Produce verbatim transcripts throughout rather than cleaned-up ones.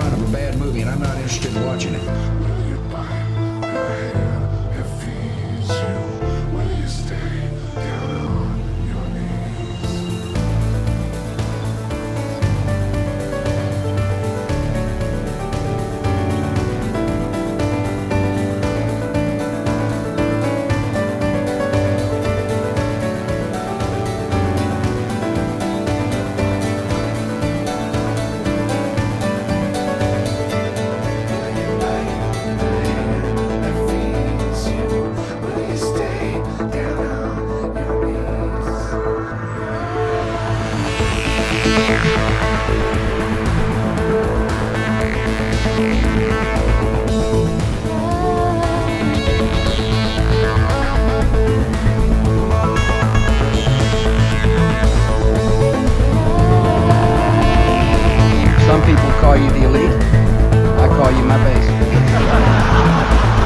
run of a bad movie, and I'm not interested in watching it. Will you bite the hand that feeds you? Will you stay down on your knees? Some people call you the elite. I call you my base.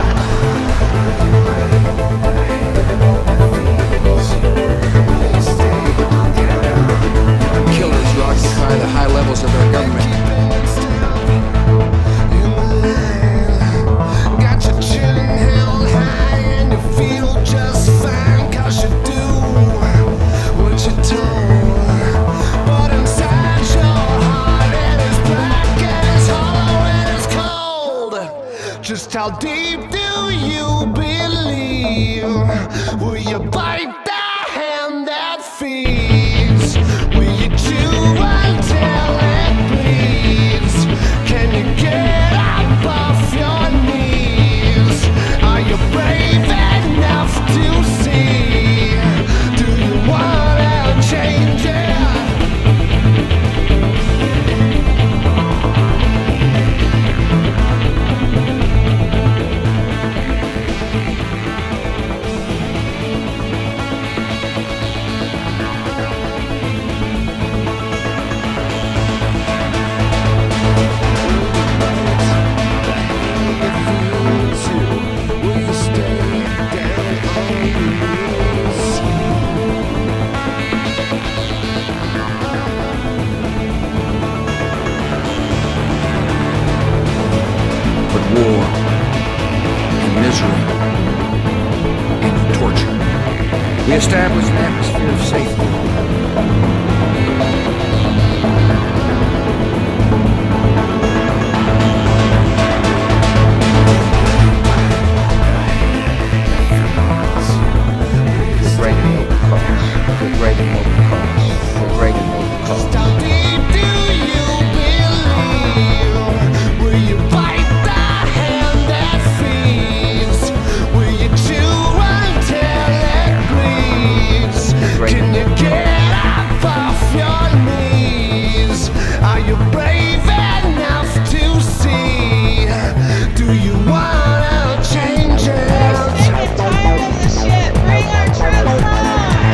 Killers who occupy the high levels of our government. Got you chilling held high and you feel just fine 'cause you do what you're told. But inside your heart it is black and it's hollow and it's cold. Just how deep do you believe? Will you bite the hand that feeds? Will you chew until it bleeds? Can you get up off your knees? Are you brave enough to see? Do you wanna change it? Will you stay down on your knees? But war and misery and torture. We establish an atmosphere of safety. We're great in noble cause. We're great in noble cause. We're great in noble cause. How deep do you believe? Will you bite the hand that feeds? Will you chew until it bleeds? Can you get up off your knees? Are you brave enough to see? Do you wanna change it? Sick and tired of this shit. Bring our troops home.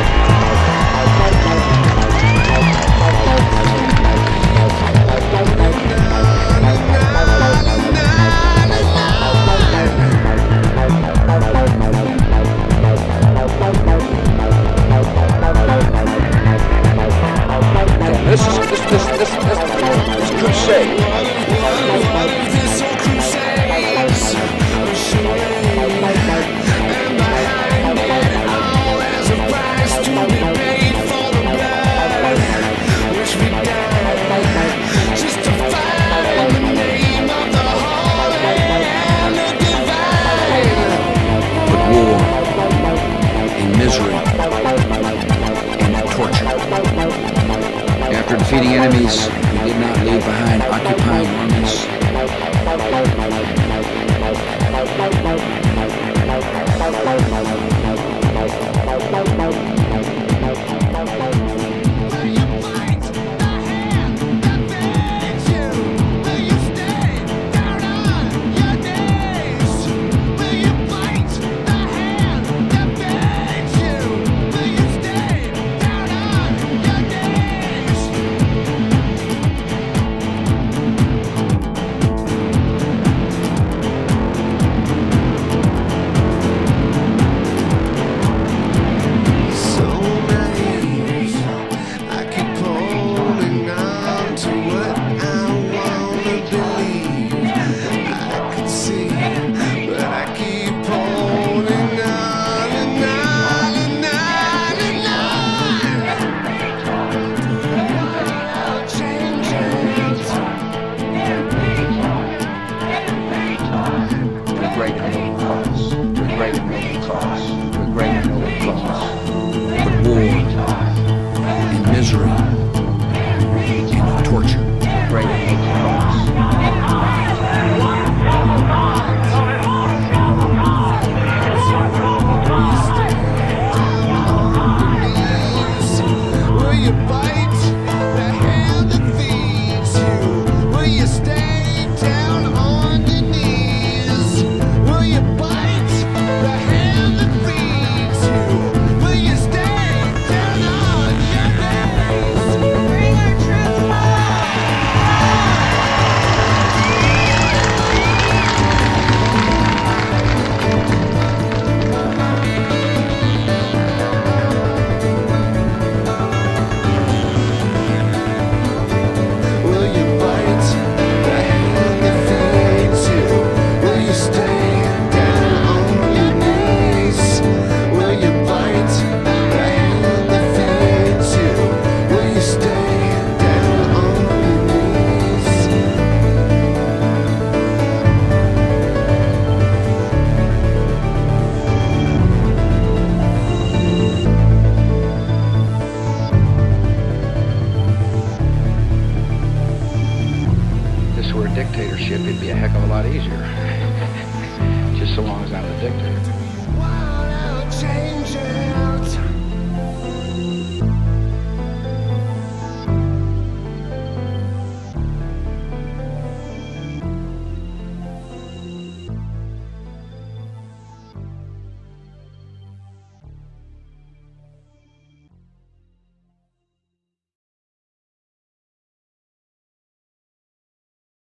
Yeah, this is this this this this, this crusade. What if this all crusades a charade? And behind it all there's a price to be paid for the blood which we died just to fight in the name of the holy and the divine. But war and misery and torture. After defeating enemies, we did not leave behind occupying armies. Will you bite the hand that feeds you? Will you stay down on your knees? Will you bite the hand that feeds you? Will you stay down on your knees? of a lot easier. Just so long as I'm the dictator. Wanna change it.